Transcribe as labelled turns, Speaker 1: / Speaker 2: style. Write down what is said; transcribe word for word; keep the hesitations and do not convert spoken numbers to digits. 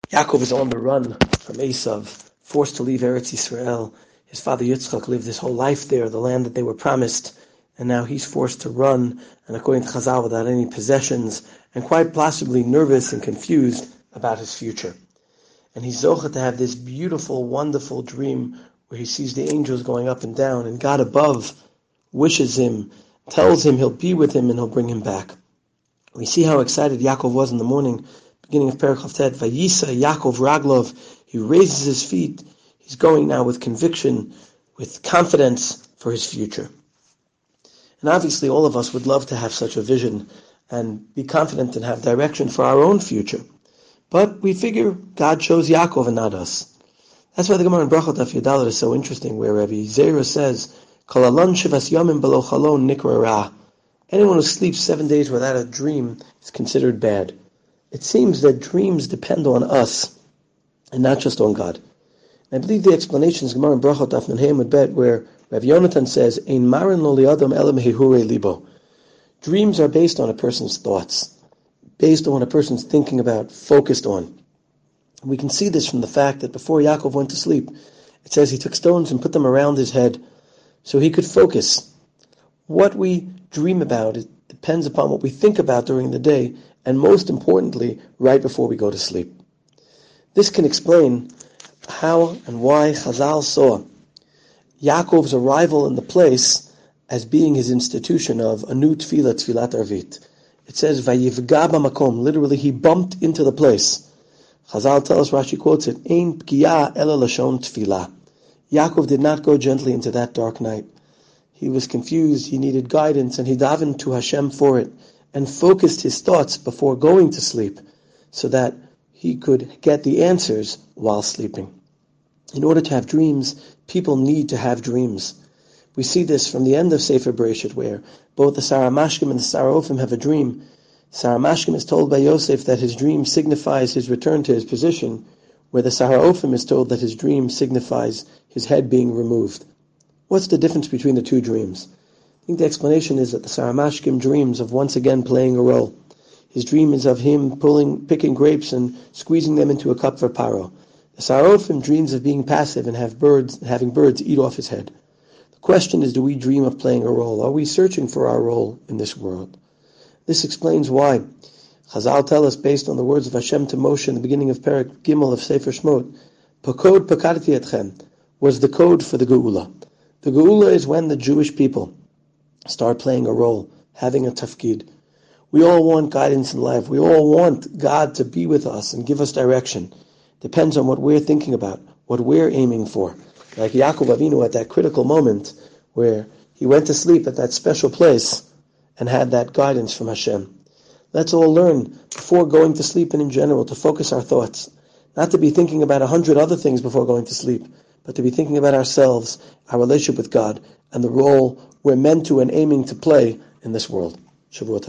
Speaker 1: Yaakov is on the run from Esav, forced to leave Eretz Yisrael. His father Yitzchak lived his whole life there, the land that they were promised, and now he's forced to run, and according to Chazal, without any possessions, and quite possibly nervous and confused about his future. And he's zocheh to have this beautiful, wonderful dream where he sees the angels going up and down, and God above wishes him, tells him he'll be with him and he'll bring him back. We see how excited Yaakov was in the morning, beginning of Perek Chavtet, Vayisa Yaakov Raglov, he raises his feet, he's going now with conviction, with confidence for his future. And obviously all of us would love to have such a vision and be confident and have direction for our own future. But we figure God chose Yaakov and not us. That's why the Gemara in Brachot Daf Yud is so interesting, where Rabbi Zera says, Kol alon shivas yomim belo chalon nikra ra. Anyone who sleeps seven days without a dream is considered bad. It seems that dreams depend on us and not just on God. And I believe the explanation is Gemara in Brachot Daf Nun Hey Bet, where Rav Yonatan says, Ein marin lo liadam ela mehihure libo. Dreams are based on a person's thoughts, based on what a person's thinking about, focused on. We can see this from the fact that before Yaakov went to sleep, it says he took stones and put them around his head so he could focus. What we dream about, it depends upon what we think about during the day, and most importantly, right before we go to sleep. This can explain how and why Chazal saw Yaakov's arrival in the place as being his institution of anu tefillah, tefillat arvit. It says, Vayivga b'makom, literally he bumped into the place. Chazal tells us, Rashi quotes it, Ein pgiya ela lashon tefillah. Yaakov did not go gently into that dark night. He was confused, he needed guidance, and he davened to Hashem for it, and focused his thoughts before going to sleep, so that he could get the answers while sleeping. In order to have dreams, people need to have dreams. We see this from the end of Sefer Bereshit, where both the Sarah Mashkim and the Sarah Ophim have a dream. Sarah Mashkim is told by Yosef that his dream signifies his return to his position, where the Sarah Ophim is told that his dream signifies his head being removed. What's the difference between the two dreams? I think the explanation is that the Sarah Mashkim dreams of once again playing a role. His dream is of him pulling, picking grapes and squeezing them into a cup for Paro. The Sarah Ophim dreams of being passive and have birds, having birds eat off his head. The question is, do we dream of playing a role? Are we searching for our role in this world? This explains why. Chazal tell us, based on the words of Hashem to Moshe in the beginning of Perek Gimel of Sefer Shmot, Pakod pakadti etchem was the code for the Geula. The Geula is when the Jewish people start playing a role, having a tafkid. We all want guidance in life. We all want God to be with us and give us direction. Depends on what we're thinking about, what we're aiming for. Like Yaakov Avinu at that critical moment where he went to sleep at that special place and had that guidance from Hashem. Let's all learn before going to sleep and in general to focus our thoughts, not to be thinking about a hundred other things before going to sleep, but to be thinking about ourselves, our relationship with God, and the role we're meant to and aiming to play in this world. Shavuot.